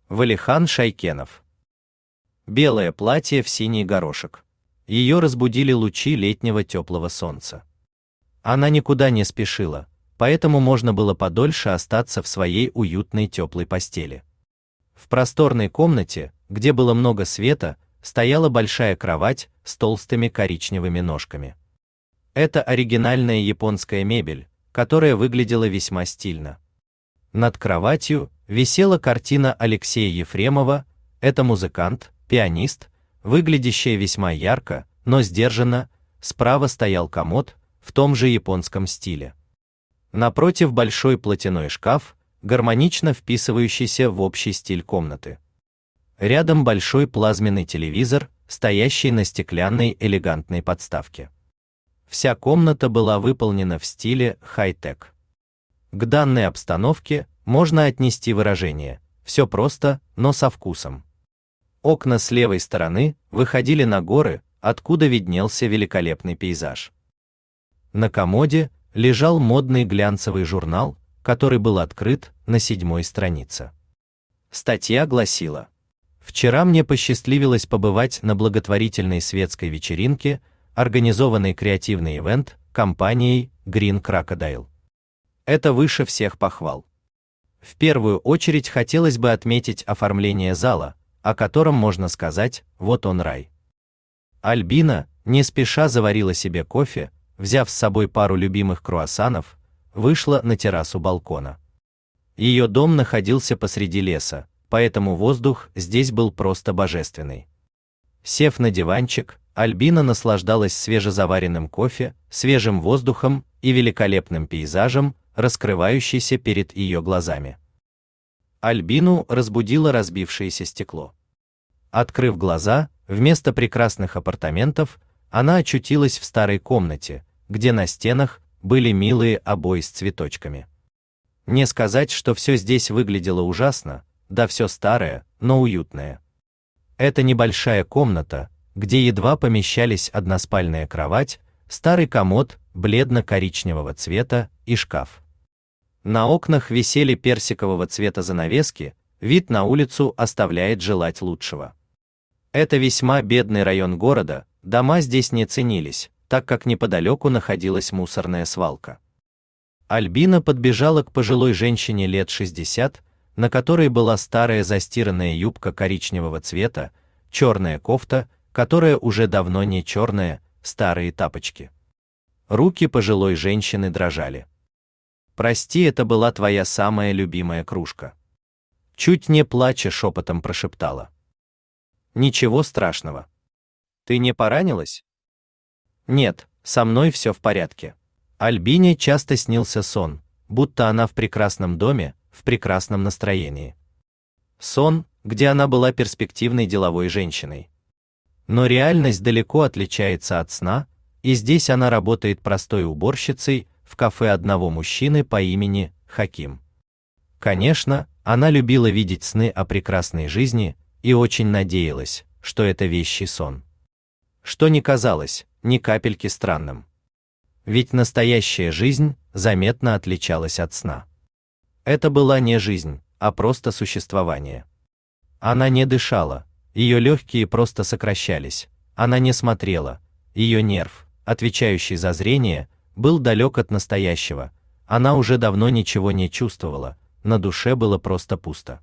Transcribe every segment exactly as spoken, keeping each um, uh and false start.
Валихан Шайкенов. Белое платье в синий горошек. Ее разбудили лучи летнего теплого солнца. Она никуда не спешила, поэтому можно было подольше остаться в своей уютной теплой постели. В просторной комнате, где было много света, стояла большая кровать с толстыми коричневыми ножками. Это оригинальная японская мебель, которая выглядела весьма стильно. Над кроватью висела картина Алексея Ефремова, это музыкант, пианист, выглядящая весьма ярко, но сдержанно, справа стоял комод в том же японском стиле. Напротив большой платяной шкаф, гармонично вписывающийся в общий стиль комнаты. Рядом большой плазменный телевизор, стоящий на стеклянной элегантной подставке. Вся комната была выполнена в стиле хай-тек. К данной обстановке можно отнести выражение «все просто, но со вкусом». Окна с левой стороны выходили на горы, откуда виднелся великолепный пейзаж. На комоде лежал модный глянцевый журнал, который был открыт на седьмой странице. Статья гласила: «Вчера мне посчастливилось побывать на благотворительной светской вечеринке, организованной креативный ивент компанией Green Crocodile. Это выше всех похвал. В первую очередь хотелось бы отметить оформление зала, о котором можно сказать: вот он рай». Альбина не спеша заварила себе кофе, взяв с собой пару любимых круассанов, вышла на террасу балкона. Ее дом находился посреди леса, поэтому воздух здесь был просто божественный. Сев на диванчик, Альбина наслаждалась свежезаваренным кофе, свежим воздухом и великолепным пейзажем, раскрывающийся перед ее глазами. Альбину разбудило разбившееся стекло. Открыв глаза, вместо прекрасных апартаментов, она очутилась в старой комнате, где на стенах были милые обои с цветочками. Не сказать, что все здесь выглядело ужасно, да все старое, но уютное. Это небольшая комната, где едва помещались односпальная кровать, старый комод бледно-коричневого цвета и шкаф. На окнах висели персикового цвета занавески, вид на улицу оставляет желать лучшего. Это весьма бедный район города, дома здесь не ценились, так как неподалеку находилась мусорная свалка. Альбина подбежала к пожилой женщине лет шестьдесят, на которой была старая застиранная юбка коричневого цвета, черная кофта, которая уже давно не черная, старые тапочки. Руки пожилой женщины дрожали. «Прости, это была твоя самая любимая кружка». Чуть не плача шепотом прошептала. «Ничего страшного. Ты не поранилась?» «Нет, со мной все в порядке». Альбине часто снился сон, будто она в прекрасном доме, в прекрасном настроении. Сон, где она была перспективной деловой женщиной. Но реальность далеко отличается от сна, и здесь она работает простой уборщицей в кафе одного мужчины по имени Хаким. Конечно, она любила видеть сны о прекрасной жизни и очень надеялась, что это вещий сон. Что не казалось ни капельки странным. Ведь настоящая жизнь заметно отличалась от сна. Это была не жизнь, а просто существование. Она не дышала, ее легкие просто сокращались, она не смотрела, ее нерв, отвечающий за зрение, был далек от настоящего, она уже давно ничего не чувствовала, на душе было просто пусто.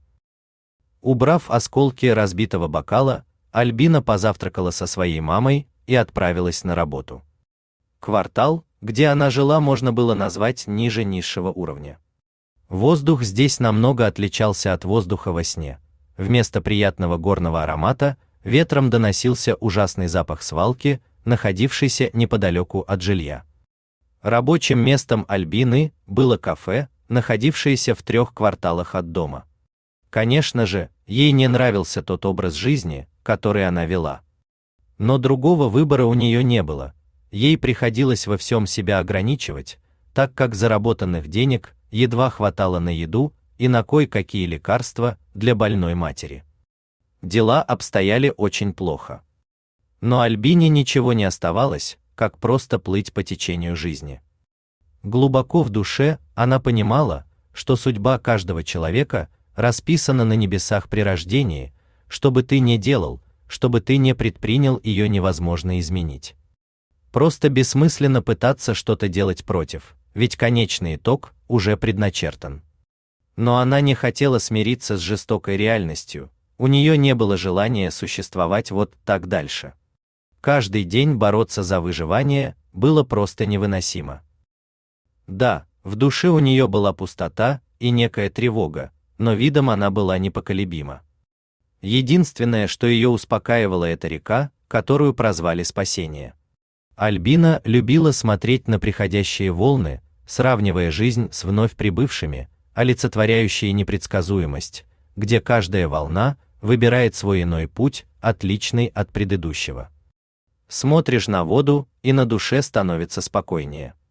Убрав осколки разбитого бокала, Альбина позавтракала со своей мамой и отправилась на работу. Квартал, где она жила, можно было назвать ниже низшего уровня. Воздух здесь намного отличался от воздуха во сне. Вместо приятного горного аромата ветром доносился ужасный запах свалки, находившейся неподалеку от жилья. Рабочим местом Альбины было кафе, находившееся в трех кварталах от дома. Конечно же, ей не нравился тот образ жизни, который она вела. Но другого выбора у нее не было. Ей приходилось во всем себя ограничивать, так как заработанных денег едва хватало на еду и на кое-какие лекарства для больной матери. Дела обстояли очень плохо. Но Альбине ничего не оставалось, как просто плыть по течению жизни. Глубоко в душе она понимала, что судьба каждого человека расписана на небесах при рождении, что бы ты ни делал, что бы ты ни предпринял, ее невозможно изменить. Просто бессмысленно пытаться что-то делать против, ведь конечный итог уже предначертан. Но она не хотела смириться с жестокой реальностью, у нее не было желания существовать вот так дальше. Каждый день бороться за выживание было просто невыносимо. Да, в душе у нее была пустота и некая тревога, но видом она была непоколебима. Единственное, что ее успокаивало, это река, которую прозвали Спасение. Альбина любила смотреть на приходящие волны, сравнивая жизнь с вновь прибывшими, олицетворяющие непредсказуемость, где каждая волна выбирает свой иной путь, отличный от предыдущего. Смотришь на воду, и на душе становится спокойнее.